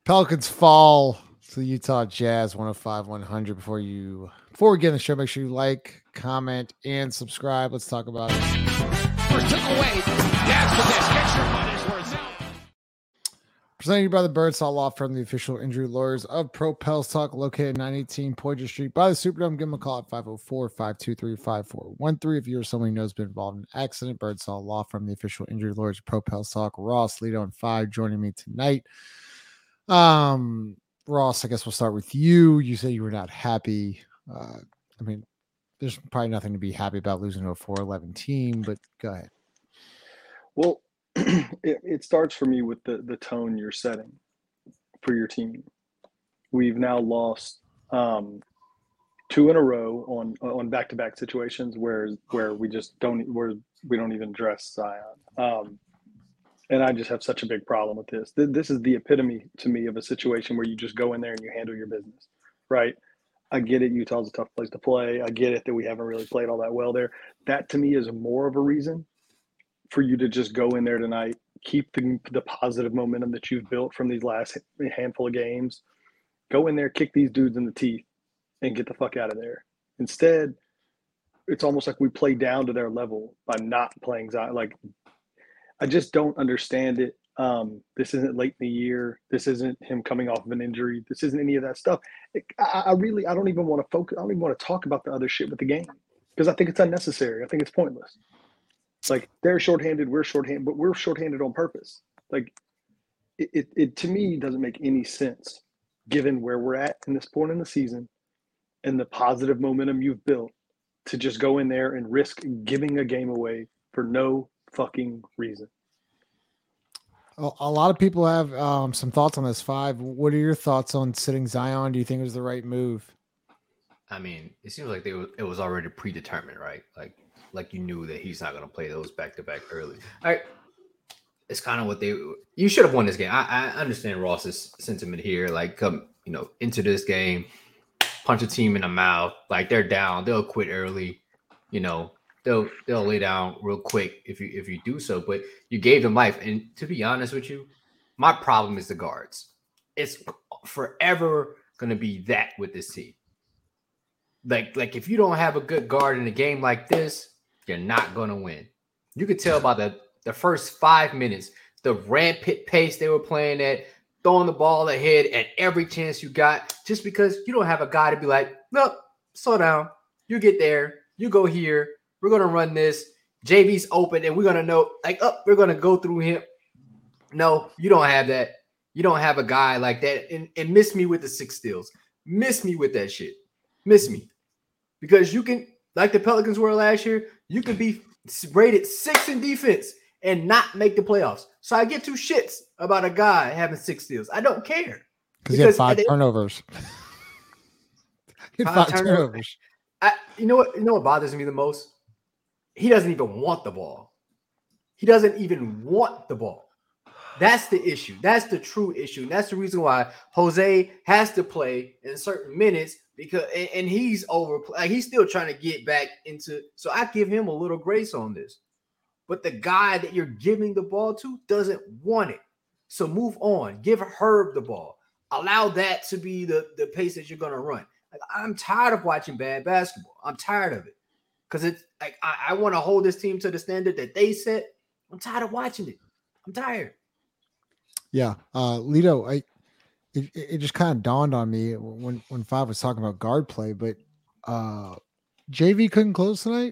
Pelicans fall to the Utah Jazz 105-100. Before we get in the show, make sure you like, comment, and subscribe. Let's talk about it. First took away. Jazz with this. Get your money's worth. Presented to you by the Birdsall Law Firm, the official injury lawyers of Pro Pels Talk, located at 918 Poydras Street by the Superdome. Give them a call at 504-523-5413. If you or someone you know has been involved in an accident, Birdsall Law Firm, the official injury lawyers of Pro Pels Talk. Ross, Lito, and 5 joining me tonight. Ross, I guess we'll start with you. You say you were not happy. I mean, there's probably nothing to be happy about losing to a 4-11 team, but go ahead. Well, it starts for me with the tone you're setting for your team. We've now lost 2 in a row on back-to-back situations where we just don't even address Zion. And I just have such a big problem with this. This is the epitome to me of a situation where you just go in there and you handle your business, right? I get it. Utah's a tough place to play. I get it that we haven't really played all that well there. That to me is more of a reason for you to just go in there tonight, keep the positive momentum that you've built from these last handful of games. Go in there, kick these dudes in the teeth, and get the fuck out of there. Instead, it's almost like we play down to their level by not playing Zion. Like, I just don't understand it. This isn't late in the year. This isn't him coming off of an injury. This isn't any of that stuff. I don't even want to focus. I don't even want to talk about the other shit with the game because I think it's unnecessary. I think it's pointless. Like, they're shorthanded, we're shorthanded, but we're shorthanded on purpose. Like, it to me doesn't make any sense given where we're at in this point in the season and the positive momentum you've built to just go in there and risk giving a game away for no fucking reason. A lot of people have some thoughts on this 5. What are your thoughts on sitting Zion? Do you think it was the right move? I mean, it seems like it was already predetermined, right? Like you knew that he's not going to play those back-to-back early. All right. It's kind of what you should have won this game. I understand Ross's sentiment here. Like, come, into this game, punch a team in the mouth. Like, they're down. They'll quit early. They'll lay down real quick if you do so. But you gave them life. And to be honest with you, my problem is the guards. It's forever going to be that with this team. Like if you don't have a good guard in a game like this, you're not going to win. You could tell by the first 5 minutes, the rampant pace they were playing at, throwing the ball ahead at every chance you got, just because you don't have a guy to be like, nope, slow down. You get there. You go here. We're going to run this. JV's open, and we're going to know, we're going to go through him. No, you don't have that. You don't have a guy like that. And miss me with the 6 steals. Miss me with that shit. Miss me. Because you can, like the Pelicans were last year, you could be rated 6 in defense and not make the playoffs. So I get 2 shits about a guy having 6 steals. I don't care. Because he had 5 turnovers. He had 5 turnovers. You know what bothers me the most? He doesn't even want the ball. He doesn't even want the ball. That's the issue. That's the true issue. And that's the reason why Jose has to play in certain minutes and he's he's still trying to get back into. So I give him a little grace on this. But the guy that you're giving the ball to doesn't want it. So move on. Give Herb the ball. Allow that to be the pace that you're going to run. Like, I'm tired of watching bad basketball. I'm tired of it. Because it's like I want to hold this team to the standard that they set. I'm tired of watching it. I'm tired. Yeah. Lito, it just kind of dawned on me when 5 was talking about guard play, but JV couldn't close tonight.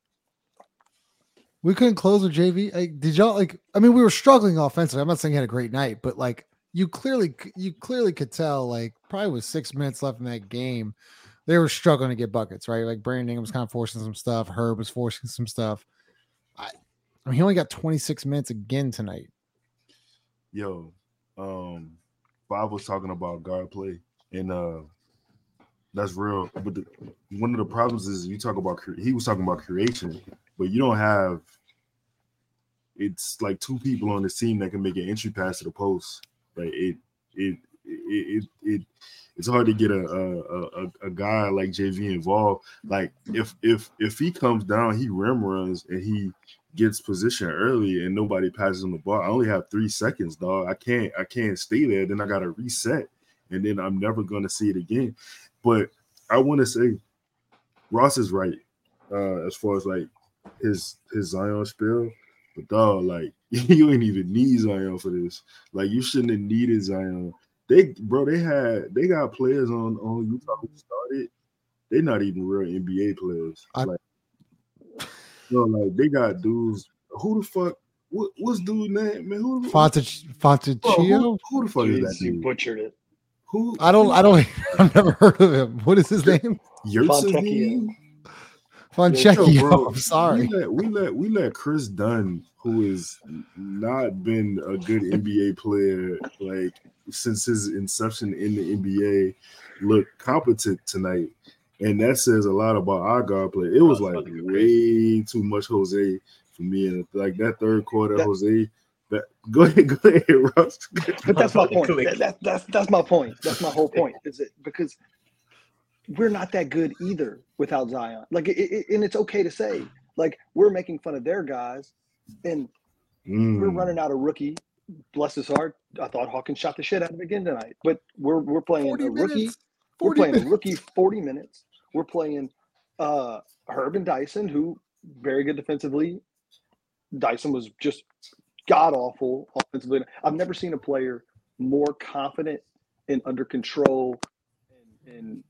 We couldn't close with JV. Did y'all we were struggling offensively. I'm not saying he had a great night, but you clearly could tell, probably with 6 minutes left in that game, they were struggling to get buckets, right? Like, Brandon Ingram was kind of forcing some stuff. Herb was forcing some stuff. He only got 26 minutes again tonight. Yo, 5 was talking about guard play, and that's real. But one of the problems is he was talking about creation, but you don't have. It's like 2 people on this team that can make an entry pass to the post. Like it's hard to get a guy like JV involved. Like if he comes down, he rim runs and gets position early and nobody passes him the ball, I only have 3 seconds, dog. I can't stay there. Then I got to reset, and then I'm never going to see it again. But I want to say Ross is right as far as like his Zion spill. But dog, like you ain't even need Zion for this. Like you shouldn't have needed Zion. They got players on Utah who started. They're not even real NBA players. Like they got dudes. Who the fuck? What's dude name, man? Fontecchio? Who the fuck is that You dude? butchered it. Who? I don't. I've never heard of him. What is his name? Fontecchio. Fontecchio. I'm sorry. We let Chris Dunn, who has not been a good NBA player like since his inception in the NBA, look competent tonight. And that says a lot about our guard play. It was like way too much Jose for me. And like that third quarter, Jose. Go ahead, Ross. But that's my point. That's my point. That's my whole point. Is it because we're not that good either without Zion. Like, and it's okay to say, like, we're making fun of their guys, and we're running out a rookie. Bless his heart. I thought Hawkins shot the shit out of him again tonight. But we're playing a rookie. We're playing a rookie 40 minutes. We're playing Herb and Dyson, who very good defensively. Dyson was just god awful offensively. I've never seen a player more confident and under control and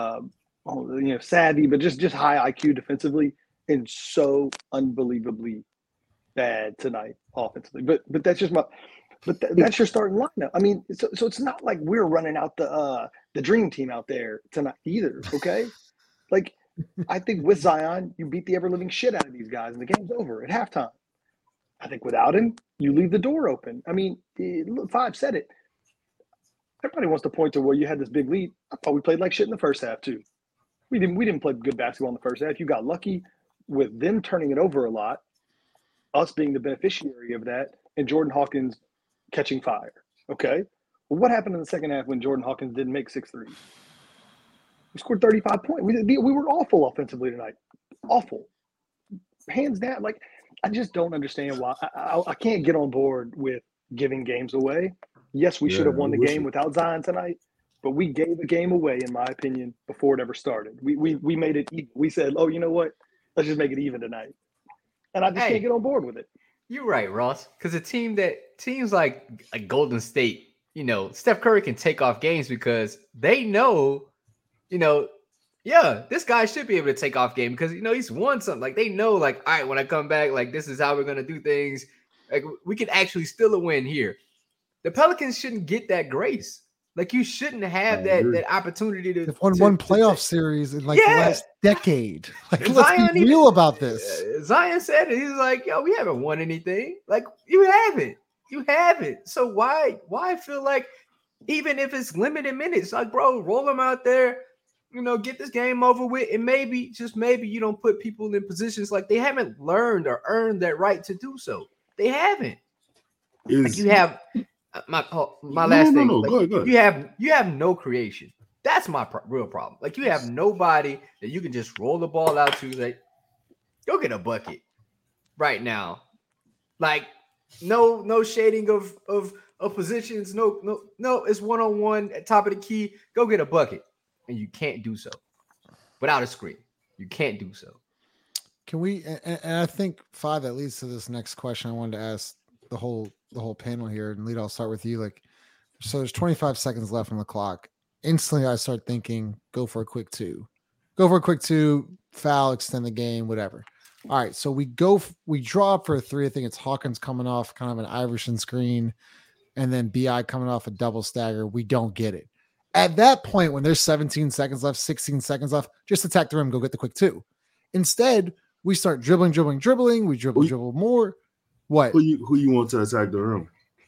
savvy, but just high IQ defensively, and so unbelievably bad tonight offensively. But that's just that's your starting lineup. I mean, so it's not like we're running out the dream team out there tonight either. Okay, like I think with Zion, you beat the ever living shit out of these guys, and the game's over at halftime. I think without him, you leave the door open. I mean, Five said it. Everybody wants to point to, well, you had this big lead. I thought we played like shit in the first half too. We didn't play good basketball in the first half. You got lucky with them turning it over a lot, us being the beneficiary of that, and Jordan Hawkins catching fire. Okay? Well, what happened in the second half when Jordan Hawkins didn't make 6 threes? We scored 35 points. We were awful offensively tonight. Awful. Hands down. Like, I just don't understand why. I can't get on board with giving games away. Yes, we should have won the game without Zion tonight, but we gave a game away, in my opinion, before it ever started. We made it even. We said, oh, you know what? Let's just make it even tonight. And I just can't get on board with it. You're right, Ross, because teams like Golden State, Steph Curry can take off games because they know, this guy should be able to take off game because, he's won something. Like, they know, like, all right, when I come back, like, this is how we're going to do things. Like, we can actually steal a win here. The Pelicans shouldn't get that grace. Like, you shouldn't have that opportunity to. They've won one playoff series in the last decade. Like, let's be real about this. Zion said it. He's like, yo, we haven't won anything. Like, you haven't. You haven't. So why feel like, even if it's limited minutes, like, bro, roll them out there, get this game over with. And maybe, just maybe, you don't put people in positions like they haven't learned or earned that right to do so. They haven't. Like, you have. My last thing. No. Like, go ahead. You have no creation. That's my real problem. Like, you have nobody that you can just roll the ball out to. Like, go get a bucket right now. Like, no shading of positions. No. It's 1-on-1 at top of the key. Go get a bucket, and you can't do so without a screen. You can't do so. Can we? And I think Five, that leads to this next question I wanted to ask the whole panel here. And Lita, I'll start with you. Like, so there's 25 seconds left on the clock. Instantly, I start thinking, go for a quick two, foul, extend the game, whatever. All right, so we draw up for a 3. I think it's Hawkins coming off kind of an Iverson screen, and then BI coming off a double stagger. We don't get it. At that point, when there's 17 seconds left, 16 seconds left, just attack the rim, go get the quick 2. Instead, we start dribbling. We dribble more. What? Who you want to attack the rim?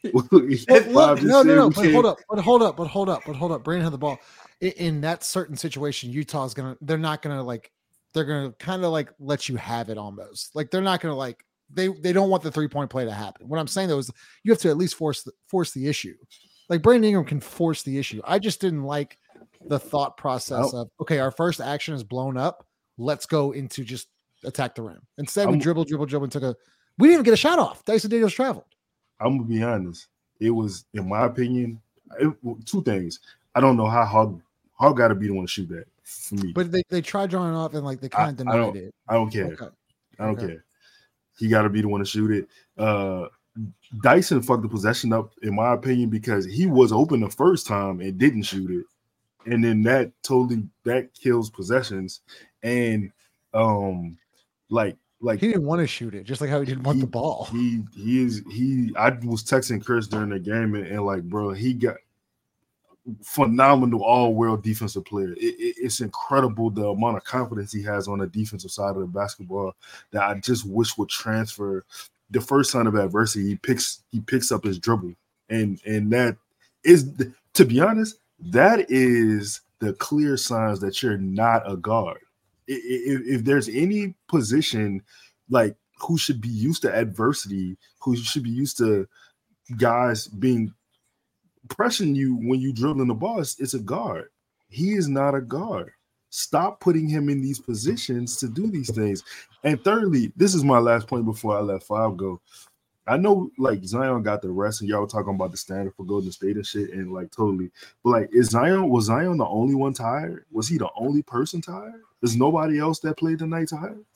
No. But hold up. Brandon had the ball. In that certain situation, Utah's they're not gonna they're gonna kind of like let you have it almost. Like, they're not gonna they don't want the 3-point play to happen. What I'm saying though is you have to at least force the issue. Like, Brandon Ingram can force the issue. I just didn't like the thought process of, okay, our first action is blown up. Let's go into just attack the rim. Instead, we dribble and took We didn't even get a shot off. Dyson Daniels traveled. I'm gonna be honest. It was, in my opinion, two things. I don't know how Hog got to be the one to shoot that for me. But they tried drawing off and like they kind of denied it. I don't care. Okay. I don't care. He got to be the one to shoot it. Dyson fucked the possession up, in my opinion, because he was open the first time and didn't shoot it, and then that kills possessions. And like he didn't want to shoot it, just like how he didn't want the ball. I was texting Chris during the game and like, bro, he got phenomenal all-world defensive player. It's incredible the amount of confidence he has on the defensive side of the basketball that I just wish would transfer. The first sign of adversity, he picks up his dribble, and that is, to be honest, that is the clear signs that you're not a guard. If there's any position like who should be used to adversity, who should be used to guys being pressing you when you dribbling the ball, it's a guard. He is not a guard. Stop putting him in these positions to do these things. And thirdly, this is my last point before I let Five go. I know like Zion got the rest, and y'all were talking about the standard for Golden State and shit, and like totally. But like, was Zion the only one tired? Was he the only person tired? There's nobody else that played tonight tired?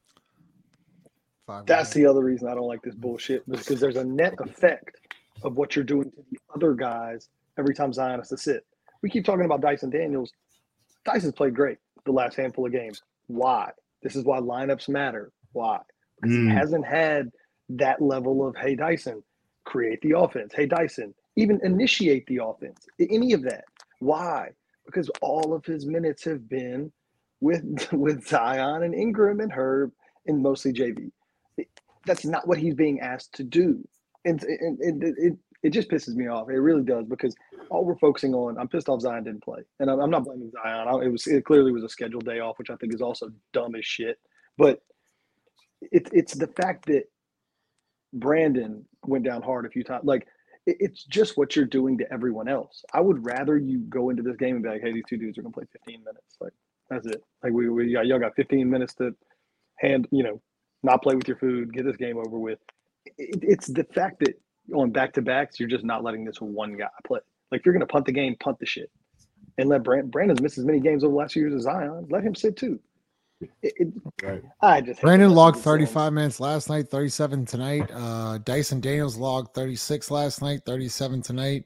That's the other reason I don't like this bullshit, because there's a net effect of what you're doing to the other guys every time Zion has to sit. We keep talking about Dyson Daniels. Dyson's played great the last handful of games. Why? This is why lineups matter. Why? Because he hasn't had that level of, hey, Dyson, create the offense. Hey, Dyson, even initiate the offense. Any of that. Why? Because all of his minutes have been with Zion and Ingram and Herb and mostly JV. That's not what he's being asked to do. And it just pisses me off. It really does, because all we're focusing on, I'm pissed off Zion didn't play. And I'm not blaming Zion. It clearly was a scheduled day off, which I think is also dumb as shit. But it's the fact that Brandon went down hard a few times. Like, it's just what you're doing to everyone else. I would rather you go into this game and be like, hey, these two dudes are going to play 15 minutes. Like, that's it. Like, y'all got 15 minutes to not play with your food, get this game over with. It's the fact that on back-to-backs, you're just not letting this one guy play. Like, if you're going to punt the game, punt the shit. And let Brandon's missed as many games over the last few years as Zion. Let him sit too. Right. Brandon logged 35 minutes last night, 37 tonight. Dyson Daniels logged 36 last night, 37 tonight.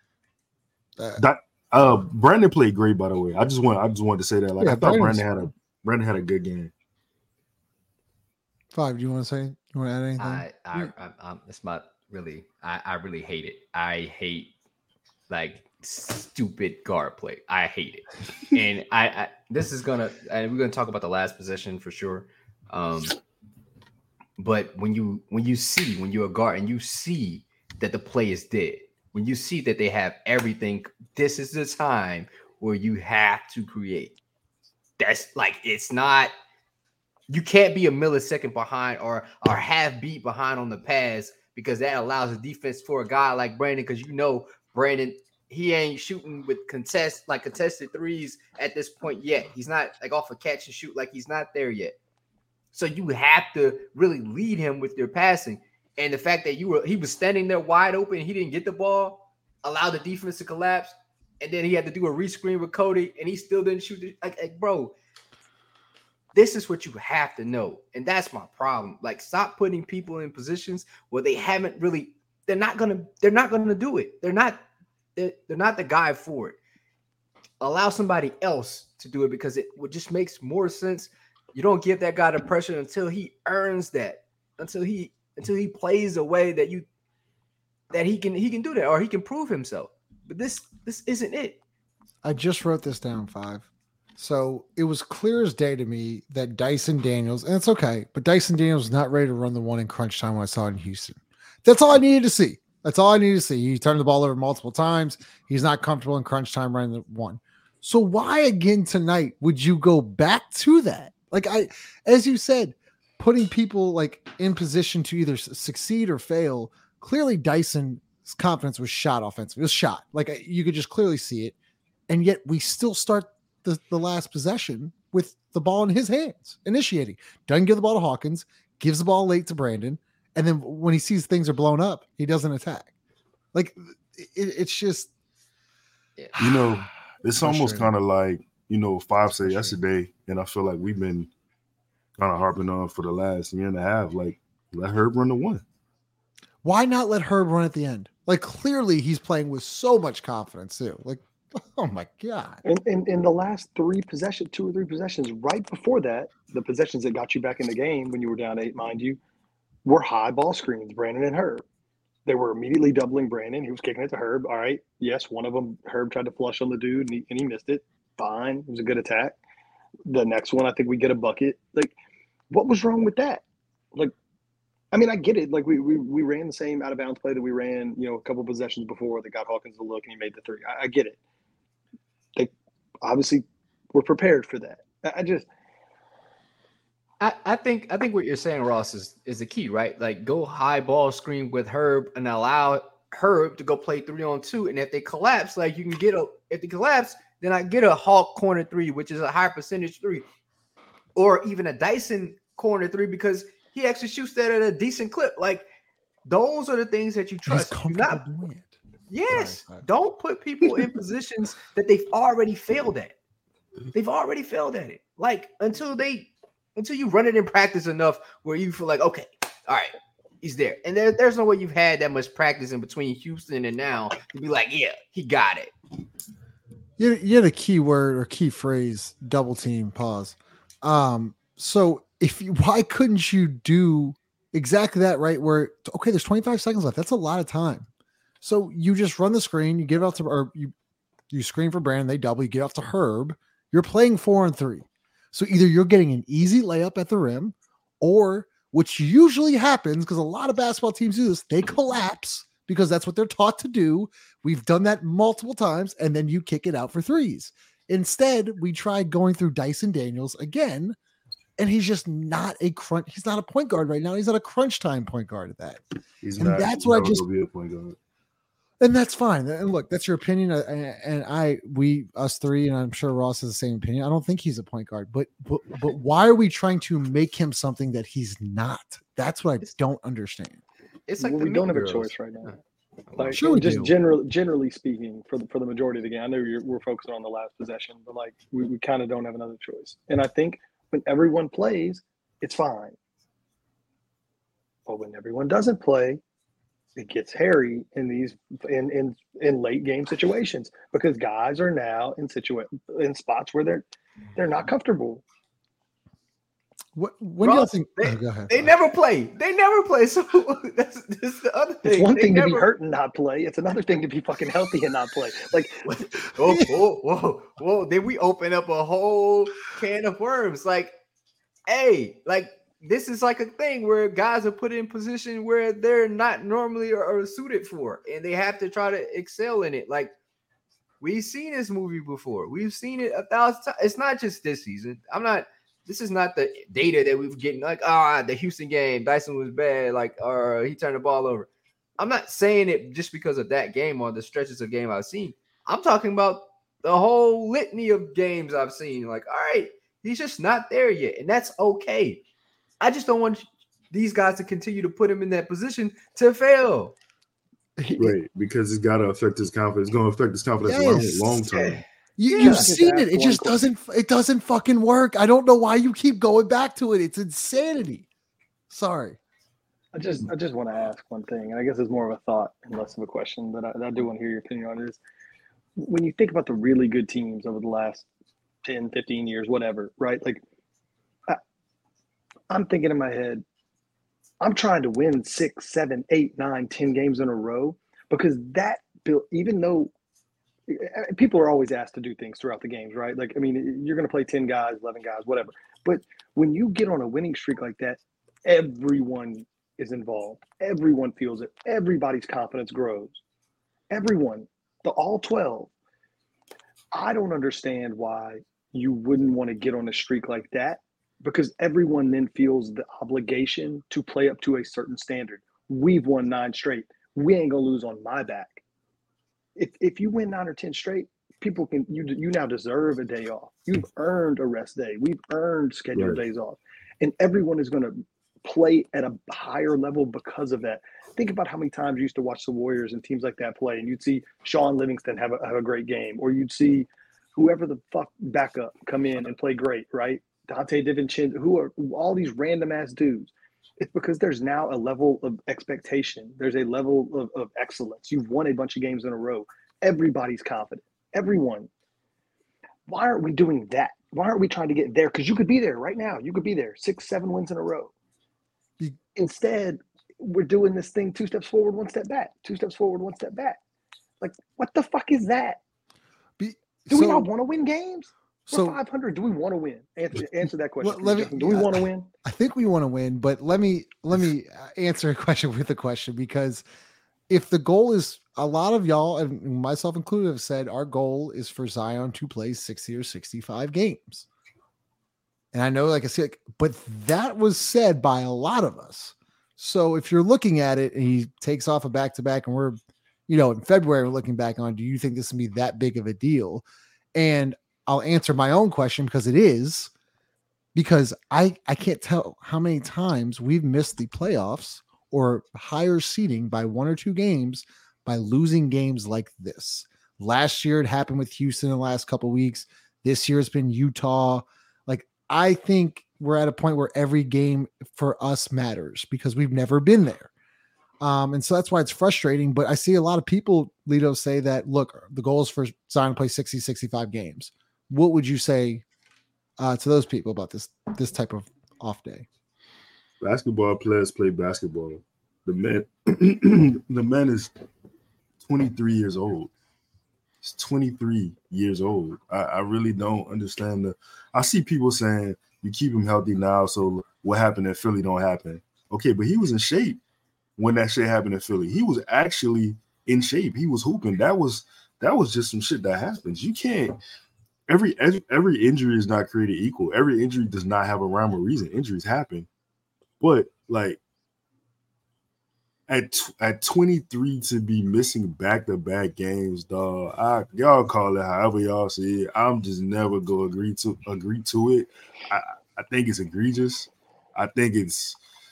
Brandon played great, by the way. I just wanted to say that. Like, I thought Brandon had a good game. Five, do you want to say? You want to add anything? I really hate it. I hate like stupid guard play. I hate it. And we're gonna talk about the last possession for sure. But when you're a guard and you see that the play is dead, when you see that they have everything, this is the time where you have to create. That's like, it's not. You can't be a millisecond behind or half beat behind on the pass, because that allows the defense for a guy like Brandon, because Brandon, he ain't shooting with contested threes at this point yet. He's not like off a catch and shoot, like he's not there yet. So you have to really lead him with your passing. And the fact that he was standing there wide open and he didn't get the ball, allowed the defense to collapse, and then he had to do a rescreen with Cody and he still didn't shoot. Like bro, this is what you have to know. And that's my problem. Like, stop putting people in positions where they're not gonna do it. They're not the guy for it. Allow somebody else to do it, because it just makes more sense. You don't give that guy the pressure until he earns that, until he plays a way that he can do that, or he can prove himself. But this isn't it. I just wrote this down, Five. So it was clear as day to me that Dyson Daniels, and it's okay, but Dyson Daniels was not ready to run the one in crunch time when I saw it in Houston. That's all I needed to see. He turned the ball over multiple times. He's not comfortable in crunch time running the one. So why again tonight would you go back to that? Like, as you said, putting people like in position to either succeed or fail. Clearly Dyson's confidence was shot offensively. It was shot. Like, you could just clearly see it. And yet we still start the last possession with the ball in his hands, initiating. Doesn't give the ball to Hawkins, gives the ball late to Brandon, And then when he sees things are blown up, he doesn't attack. Like it's just, You know, it's almost frustrating. kind of like, you know, Five said yesterday, and I feel like we've been kind of harping on for the last year and a half. Like, let Herb run the one. Why not let Herb run at the end? Like clearly he's playing with so much confidence too. Like, oh my God. In the last 2 or 3 possessions, right before that, the possessions that got you back in the game when you were down 8, mind you, were high ball screens, Brandon and Herb. They were immediately doubling Brandon. He was kicking it to Herb. All right. Yes, one of them, Herb tried to flush on the dude and he missed it. Fine. It was a good attack. The next one, I think we get a bucket. Like, what was wrong with that? Like, I mean, I get it. Like, we ran the same out of bounds play that we ran, you know, a couple possessions before that got Hawkins the look and he made the 3. I get it. They obviously were prepared for that. I think what you're saying, Ross, is the key, right? Like, go high ball screen with Herb and allow Herb to go play 3-on-2. And if they collapse, like, you can get if they collapse, then I get a Hawk corner 3, which is a high percentage 3, or even a Dyson corner 3 because he actually shoots that at a decent clip. Like, those are the things that you trust. Yes, don't put people in positions that they've already failed at. They've already failed at it. Like, until you run it in practice enough where you feel like, okay, all right, he's there. And there's no way you've had that much practice in between Houston and now to be like, yeah, he got it. You had a key word or key phrase, double team, pause. So why couldn't you do exactly that, right? Where, okay, there's 25 seconds left. That's a lot of time. So you just run the screen, you give it out to, or you screen for Brandon, they double, you get off to Herb. You're playing 4-on-3. So either you're getting an easy layup at the rim, or which usually happens because a lot of basketball teams do this, they collapse because that's what they're taught to do. We've done that multiple times, and then you kick it out for threes. Instead, we tried going through Dyson Daniels again, and he's just not he's not a point guard right now. He's not a crunch time point guard at that. That's what I just be a point guard. And that's fine. And look, that's your opinion. And us three, and I'm sure Ross has the same opinion. I don't think he's a point guard, but why are we trying to make him something that he's not? That's what I don't understand. It's like we don't have a choice right now. Like, sure we just do. generally speaking, for the majority of the game, I know we're focusing on the last possession, but like we kind of don't have another choice. And I think when everyone plays, it's fine. But when everyone doesn't play, it gets hairy in these in late game situations because guys are now in spots where they're not comfortable. When do you think go ahead. They never play. They never play. So that's the other thing. It's one thing to be hurt and not play. It's another thing to be fucking healthy and not play. Like, whoa. Then we open up a whole can of worms. Like, hey, like, this is like a thing where guys are put in position where they're not normally or suited for, and they have to try to excel in it. Like, we've seen this movie before. We've seen it 1,000 times. It's not just this season. This is not the data that we've getting like, the Houston game, Dyson was bad, like, or he turned the ball over. I'm not saying it just because of that game or the stretches of game I've seen. I'm talking about the whole litany of games I've seen. Like, all right, he's just not there yet, and that's okay. I just don't want these guys to continue to put him in that position to fail. Right, because it's got to affect his confidence. It's going to affect his confidence long term. You've seen it. It just doesn't fucking work. I don't know why you keep going back to it. It's insanity. Sorry. I just want to ask one thing, and I guess it's more of a thought and less of a question, but I do want to hear your opinion on it. Is when you think about the really good teams over the last 10, 15 years, whatever, right? Like, I'm thinking in my head, I'm trying to win 6, 7, 8, 9, 10 games in a row because that built, even though people are always asked to do things throughout the games, right? Like, I mean, you're going to play 10 guys, 11 guys, whatever. But when you get on a winning streak like that, everyone is involved. Everyone feels it. Everybody's confidence grows. Everyone, all 12. I don't understand why you wouldn't want to get on a streak like that because everyone then feels the obligation to play up to a certain standard. We've won 9 straight. We ain't going to lose on my back. If you win 9 or 10 straight, people can you now deserve a day off. You've earned a rest day. We've earned scheduled days off. And everyone is going to play at a higher level because of that. Think about how many times you used to watch the Warriors and teams like that play, and you'd see Sean Livingston have a great game, or you'd see whoever the fuck backup come in and play great, right? Dante DiVincenzo, who are all these random ass dudes. It's because there's now a level of expectation. There's a level of excellence. You've won a bunch of games in a row. Everybody's confident. Everyone. Why aren't we doing that? Why aren't we trying to get there? Because you could be there right now. You could be there 6-7 wins in a row. Instead, we're doing this thing 2 steps forward, 1 step back. 2 steps forward, 1 step back. Like, what the fuck is that? Do we not want to win games? We're 500. Do we want to win? Answer that question. Do we want to win? I think we want to win, but let me answer a question with a question, because if the goal is, a lot of y'all and myself included have said our goal is for Zion to play 60 or 65 games. And I know, like I said, but that was said by a lot of us. So if you're looking at it and he takes off a back-to-back and we're, in February, we're looking back on, do you think this will be that big of a deal? And I'll answer my own question, because it is, because I can't tell how many times we've missed the playoffs or higher seeding by 1 or 2 games by losing games like this. Last year, it happened with Houston in the last couple of weeks. This year, it's been Utah. Like, I think we're at a point where every game for us matters because we've never been there. And so that's why it's frustrating. But I see a lot of people, Lito, say that, look, the goal is for Zion to play 60, 65 games. What would you say to those people about this type of off day? Basketball players play basketball. The man is 23 years old. He's 23 years old. I really don't understand I see people saying you keep him healthy now, so what happened in Philly don't happen. Okay, but he was in shape when that shit happened in Philly. He was actually in shape. He was hooping. That was just some shit that happens. You can't. Every injury is not created equal. Every injury does not have a rhyme or reason. Injuries happen, but like at 23 to be missing back-to-back games, dog. Y'all call it however y'all see it. I'm just never gonna agree to it. I think it's egregious. I think it's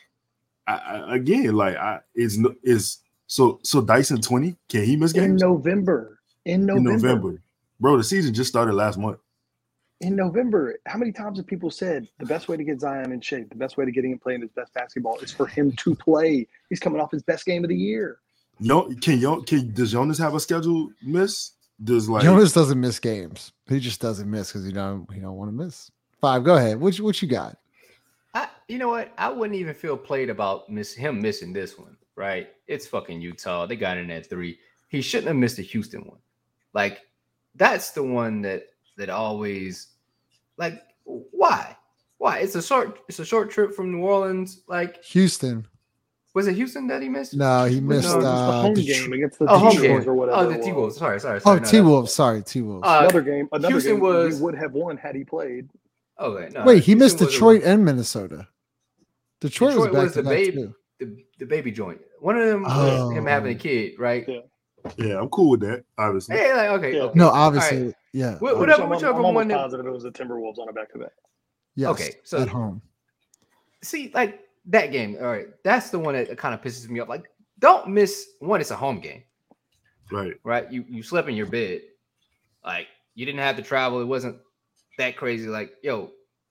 so Dyson 20. Can he miss games in November? In November. Bro, the season just started last month. In November, how many times have people said the best way to get Zion in shape, the best way to get him playing his best basketball is for him to play? He's coming off his best game of the year. Does Jonas have a schedule miss? Jonas doesn't miss games. He just doesn't miss because he don't want to miss. 5, go ahead. What you got? You know what? I wouldn't even feel played about him missing this one, right? It's fucking Utah. They got in at 3. He shouldn't have missed the Houston one. Like, that's the one that always, like, why? It's a short trip from New Orleans. Like, Houston. Was it Houston that he missed? No, he missed the home game against the home T-Wolves or whatever. Oh, the T-Wolves. Sorry. Oh, T-Wolves. Sorry, T-Wolves. Another game Houston he would have won had he played. Okay, no. Wait, he missed Detroit and Minnesota. Detroit was the baby, the baby joint. One of them was him having a kid, right? Yeah, I'm cool with that. Obviously. Yeah, like, okay. No, obviously, right. Yeah. Whichever I'm one. Positive it was the Timberwolves on a back-to-back. Yes. Okay, so at home. See, like that game. All right, that's the one that kind of pisses me off. Like, don't miss one. It's a home game. Right. You slept in your bed. Like, you didn't have to travel. It wasn't that crazy. Like, yo,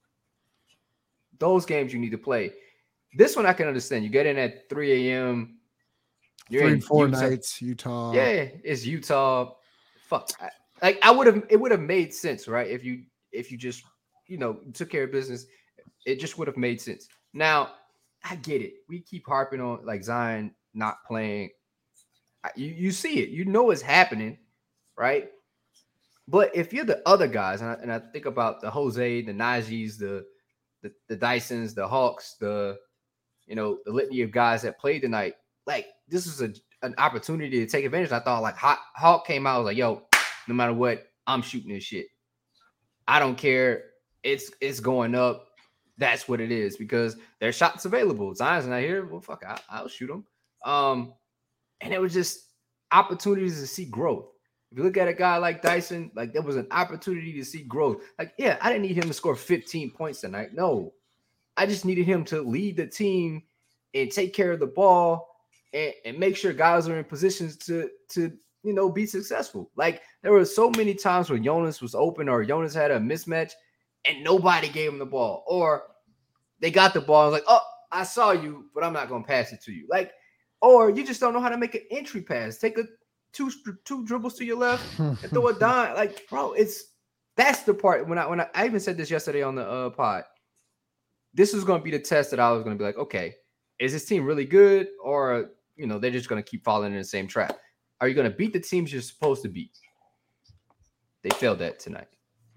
those games you need to play. This one I can understand. You get in at 3 a.m. You're 3 in and 4 Utah. nights, Utah. Yeah, it's Utah. Fuck. It would have made sense, right? If you just, took care of business, it just would have made sense. Now, I get it. We keep harping on like Zion not playing. You see it. You know it's happening, right? But if you're the other guys, and I think about the Jose, the Najis, the Dysons, the Hawks, the litany of guys that played tonight, like this is an opportunity to take advantage. I thought like Hawk came out, I was like, yo, no matter what, I'm shooting this shit. I don't care. It's going up. That's what it is because there's shots available. Zion's not here. Well, fuck, I'll shoot them. And it was just opportunities to see growth. If you look at a guy like Dyson, like there was an opportunity to see growth. Like, yeah, I didn't need him to score 15 points tonight. No, I just needed him to lead the team and take care of the ball and make sure guys are in positions to be successful. Like there were so many times where Jonas was open or Jonas had a mismatch and nobody gave him the ball, or they got the ball and was like, oh, I saw you, but I'm not going to pass it to you. Like, or you just don't know how to make an entry pass. Take a two dribbles to your left and throw a dime. Like, bro, that's the part when I even said this yesterday on the pod. This is going to be the test that I was going to be like, okay, is this team really good, or they're just going to keep falling in the same trap? Are you going to beat the teams you're supposed to beat? They failed that tonight.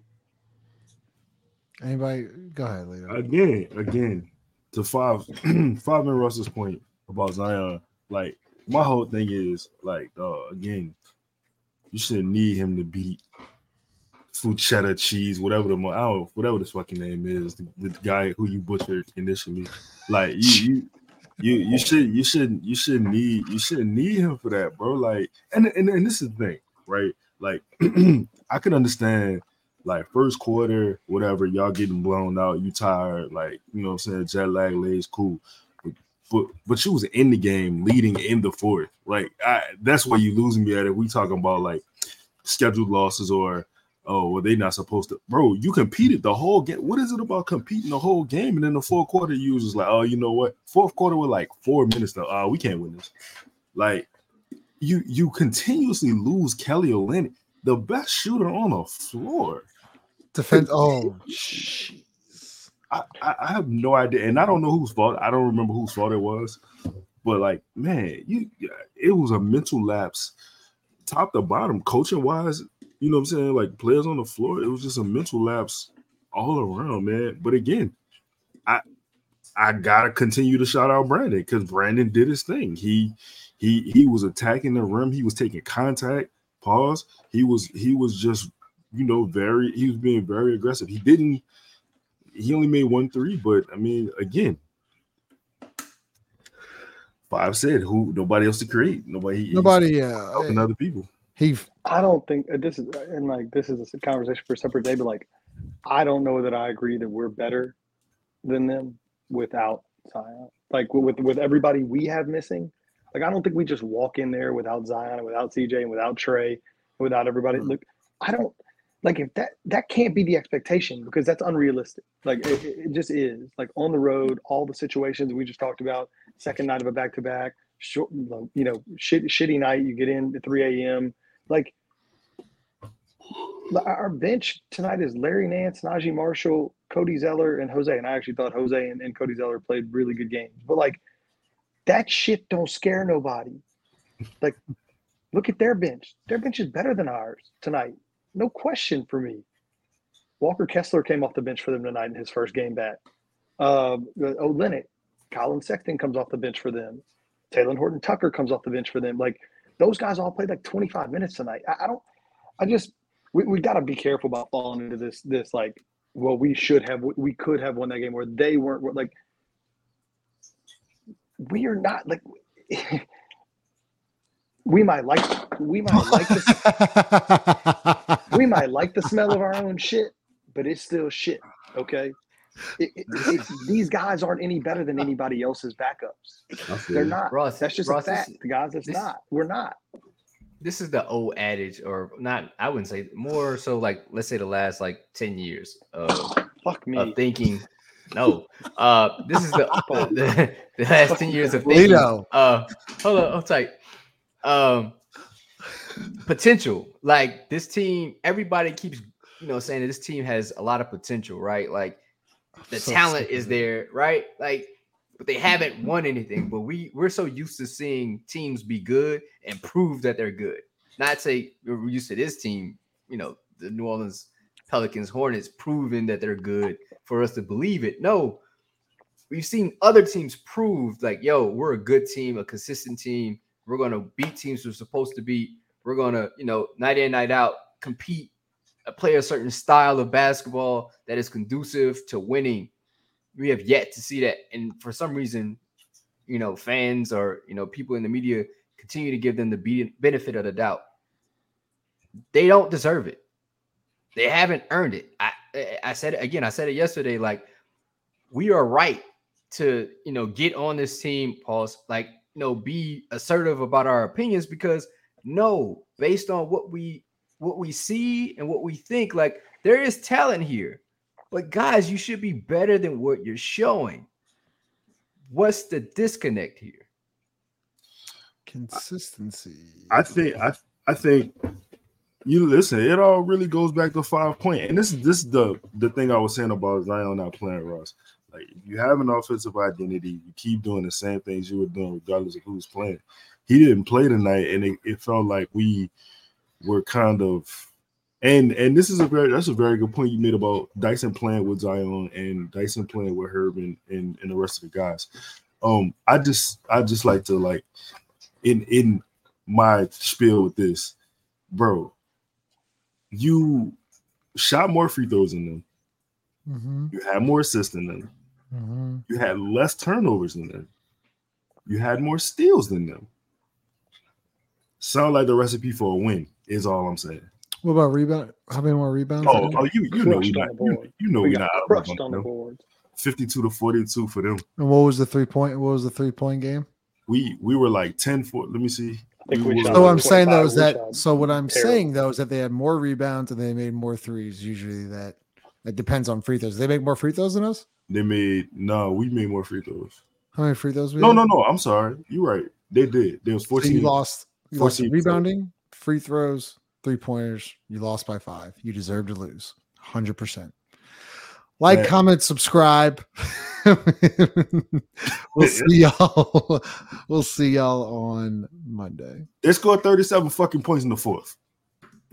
Anybody? Go ahead, Leo. Again, to Five-Man Russell's point about Zion, like my whole thing is like, again, you shouldn't need him to beat food cheddar cheese, whatever this fucking name is, the guy who you butchered initially. Like you shouldn't need him for that, bro. Like, and this is the thing, right? Like, I can understand, like, first quarter, whatever, y'all getting blown out, you tired, like, you know what I'm saying, jet lag, legs, cool. But you was in the game leading in the fourth. Like, that's where you losing me at it. We talking about, like, scheduled losses or, oh, well, they not supposed to. Bro, you competed the whole game. What is it about competing the whole game? And then the fourth quarter, you was just like, oh, you know what? Fourth quarter with, like, 4 minutes now. Oh, we can't win this. Like, you continuously lose Kelly Olynyk, the best shooter on the floor. Defense. Oh, jeez. I have no idea, and I don't know whose fault. I don't remember whose fault it was, but like, man, it was a mental lapse, top to bottom, coaching wise. You know what I'm saying? Like players on the floor, it was just a mental lapse all around, man. But again, I gotta continue to shout out Brandon because Brandon did his thing. He was attacking the rim. He was taking contact. Pause. He was just he was being very aggressive. He only made 1 3, but I mean, again, Five said nobody else to create. Nobody helping other people. I don't think this is a conversation for a separate day, but like, I don't know that I agree that we're better than them without Zion. Like with everybody we have missing, like I don't think we just walk in there without Zion, and without CJ, and without Trey, and without everybody. Look, I don't like if that can't be the expectation because that's unrealistic. Like it just is. Like on the road, all the situations we just talked about, second night of a back-to-back, short, shitty night. You get in at 3 a.m. Like our bench tonight is Larry Nance, Najee Marshall, Cody Zeller, and Jose. And I actually thought Jose and Cody Zeller played really good games. But like that shit don't scare nobody. Like look at their bench. Their bench is better than ours tonight. No question for me. Walker Kessler came off the bench for them tonight in his first game back. Olynyk, Colin Sexton comes off the bench for them. Taylor Horton Tucker comes off the bench for them. Like those guys all played like 25 minutes tonight. We got to be careful about falling into this like, well, we could have won that game where they weren't like, we are not like, we might like the smell of our own shit, but it's still shit. Okay. These guys aren't any better than anybody else's backups. They're not. Ross, that's just a fact. The guys, we're not. This is the old adage, or not, I wouldn't say more so like, let's say the last like 10 years of thinking. No, this is the last 10 years of thinking. Hold tight. Potential. Like this team, everybody keeps, saying that this team has a lot of potential, right? Like the talent is there, right? Like, but they haven't won anything. But we're so used to seeing teams be good and prove that they're good. Not say we're used to this team, the New Orleans Pelicans, Hornets, proving that they're good for us to believe it. No, we've seen other teams prove like, yo, we're a good team, a consistent team. We're going to beat teams we're supposed to beat. We're going to, night in, night out, compete, play a certain style of basketball that is conducive to winning. We have yet to see that. And for some reason, fans or, people in the media continue to give them the benefit of the doubt. They don't deserve it. They haven't earned it. I said it again. I said it yesterday. Like we are right to, get on this team, pause, like, be assertive about our opinions, because based on what we see and what we think, like, there is talent here, but guys, you should be better than what you're showing. What's the disconnect here? Consistency. I think you listen, it all really goes back to 5 point. And this is the thing I was saying about Zion not playing, Ross. Like, you have an offensive identity, you keep doing the same things you were doing regardless of who's playing. He didn't play tonight, and it felt like we were kind of and that's a very good point you made about Dyson playing with Zion and Dyson playing with Herb and the rest of the guys. I just like to, like, in my spiel with this, bro, you shot more free throws than them. Mm-hmm. You had more assists than them. Mm-hmm. You had less turnovers than them. You had more steals than them. Sound like the recipe for a win is all I'm saying. What about rebound? How many more rebounds? You know we're not crushed on the board. 52-42 for them. And what was the 3-point game? We were like 10-4. Let me see. So what I'm saying though is that they had more rebounds and they made more threes. Usually that depends on free throws. They make more free throws than us? We made more free throws. How many free throws? No. I'm sorry. You're right. They did. There was 14. So you lost rebounding, free throws, 3-pointers. You lost by 5. You deserve to lose. 100%. Like, comment, subscribe. We'll see y'all. We'll see y'all on Monday. They scored 37 fucking points in the fourth.